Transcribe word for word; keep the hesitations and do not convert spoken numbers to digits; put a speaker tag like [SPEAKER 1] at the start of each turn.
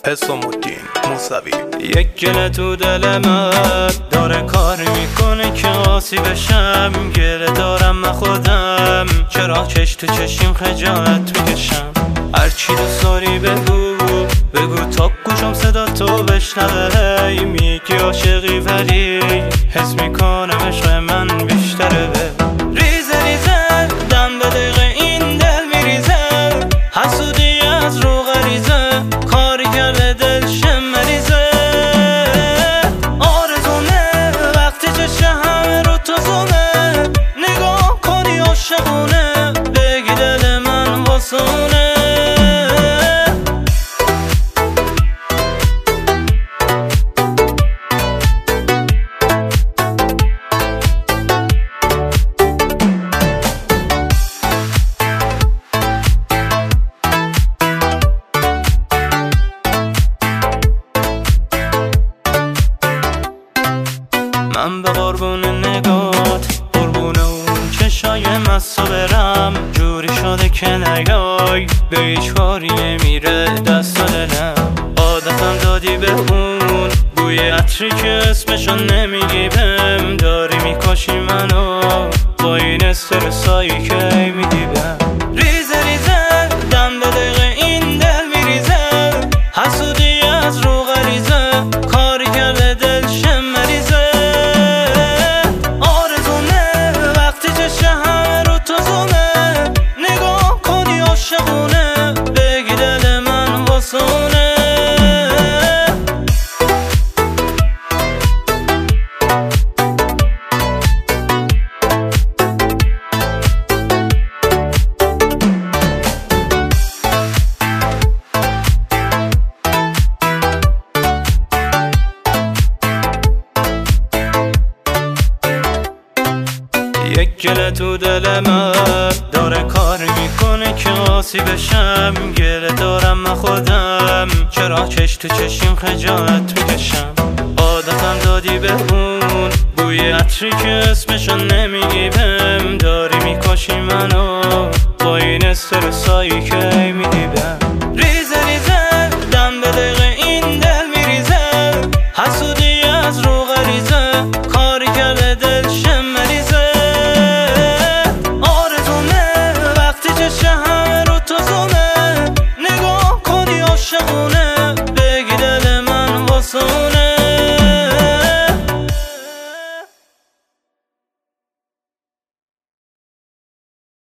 [SPEAKER 1] حسام الدین موسوی.
[SPEAKER 2] یک گله تو دل من داره کار میکنه که آسی بشم. گله دارم من خودم، چرا چش تو چشیم خجالت میکشم. هرچی دوست داری بگو بگو تا گوشم صدا تو بشنوه. میگی عاشقی ولی حس میکنم عشق من بیشتره. به ریزه ریزه دم به دقیقه این دل میریزه. حسودی از رو غریزه کاری کرده دل شم مریزه. آرزونه وقتی چشه همه رو تو زونه. نگاه کنی عاشقونه بگی دل من واسونه. من به قربون نگات قربون اون چشای مستو برم. جوری شده که نیای به هیچ کاری نمیره دست و دلم. عادتم دادی به اون بوی عطری که اسمشو نمیگی بهم. داری میکشی منو با این استرسایی که میدی بهم. ریزه ریزه دم به دقیقه این دل میریزه. حسودی از رو غریزه کاری کرده دل شم مریزه. بگی دل من واسونه. یک گله تو دل من داره کار میکنه که آسی بشم. گله دارم من خودم، چرا چش تو چشیم خجالت میکشم. عادتم دادی به اون بوی عطری که اسمشو نمیگی بهم. داری میکشی منو با این استرسایی که میدی بهم.